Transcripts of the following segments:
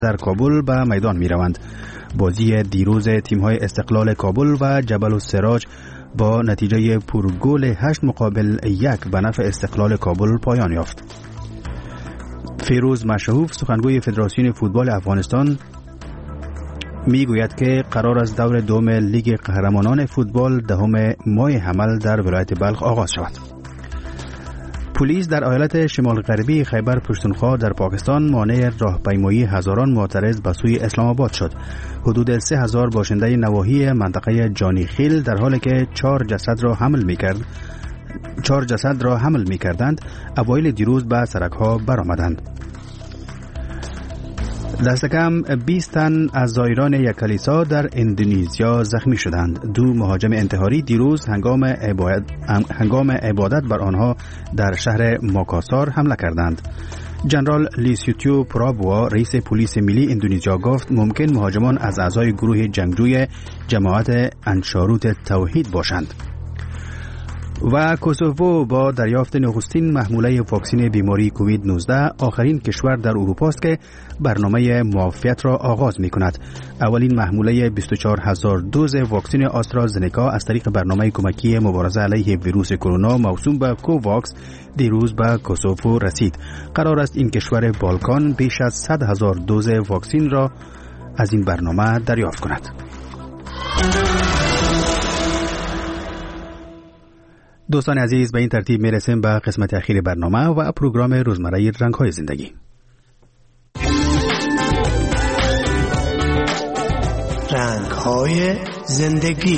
در کابل به میدان می روند. بازی دیروز تیم‌های استقلال کابل و جبل السراج با نتیجه پرگل 8-1 به نفع استقلال کابل پایان یافت. فیروز مشهوف سخنگوی فدراسیون فوتبال افغانستان می گوید که قرار است دور دوم لیگ قهرمانان فوتبال دهم ماه حمل در ولایت بلخ آغاز شود. پلیس در ایالت شمال غربی خیبر پختونخوا در پاکستان مانع راهپیمایی هزاران معترض به سوی اسلام آباد شد. حدود 3000 باشنده نواحی منطقه جانی خیل در حالی که 4 جسد را حمل می کردند اوایل دیروز به سرک‌ها برآمدند. دست کم 20 تن از زائران یک کلیسا در اندونزیا زخمی شدند. 2 مهاجم انتحاری دیروز هنگام عبادت بر آنها در شهر ماکاسار حمله کردند. جنرال لیسیوتیو پرابوا رئیس پلیس ملی اندونزیا گفت ممکن مهاجمان از اعضای گروه جنگجوی جماعت انشاروت توحید باشند. و کوسوو با دریافت نخستین محموله واکسن بیماری کووید 19 آخرین کشور در اروپا است که برنامه معافیت را آغاز می کند. اولین محموله 24000 دوز واکسن آسترازنکا از طریق برنامه کمکی مبارزه علیه ویروس کرونا موسوم به کوواکس دیروز به کوسوو رسید. قرار است این کشور بالکان بیش از 100,000 دوز واکسن را از این برنامه دریافت کند. دوستان عزیز، به این ترتیب میرسیم به قسمت اخیر برنامه و پروگرام روزمره رنگ‌های زندگی. رنگ‌های زندگی.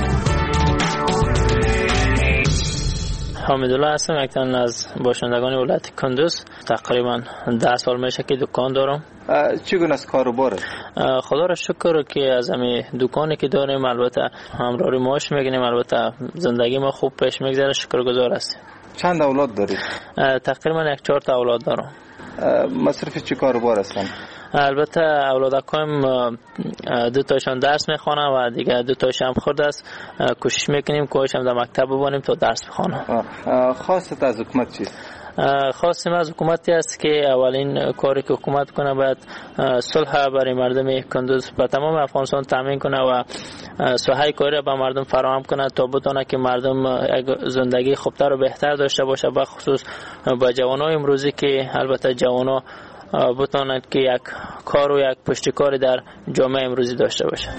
حامدالله هستم، یک تن از باشندگان ولایت کندوز. تقریبا 10 سال میشه که دکان دارم. چگونه است کاروبارت؟ خدا را شکر که از همین دکانی که داریم البته همراهی معاش میگیریم، البته زندگی ما خوب پیش میگذره، شکرگزار هستیم. چند اولاد داری؟ تقریبا 1-4 تا اولاد دارم. مصرف چی کاروبار هستن؟ البته اولادکایم 2 تاشون درس میخوانن و دیگه 2 تاش هم خرد است. کوشش میکنیم کوشم در مکتب ببریم تا درس بخوانن. خواستت از حکومت چیست؟ خواستیم از حکومتی است که اولین کاری که حکومت کنه باید صلح برای مردم کندوز به تمام افغانستان تامین کنه و ساحه کاری به مردم فراهم کنه تا بتونه که مردم زندگی خوبتر و بهتر داشته باشه، به خصوص با جوانای امروزی که البته جوانا بتونند که یک کار و یک پشتکاری در جامعه امروزی داشته باشه.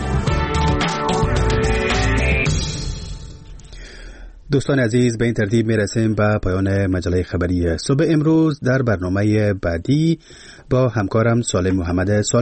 دوستان عزیز، به این ترتیب میرسیم به پایان مجله خبری صبح امروز. در برنامه بعدی با همکارم سالم محمد